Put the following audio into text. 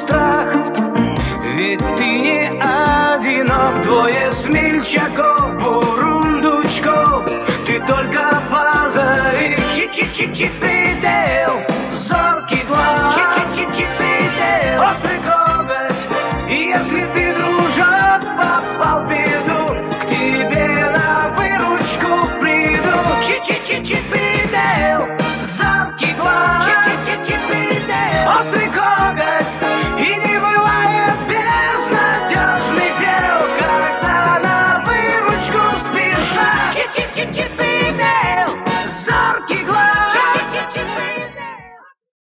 страх. Ведь ты не одинок, двое смельчаков, бурундучков. Ты только позови, чи-чи-чи-чи,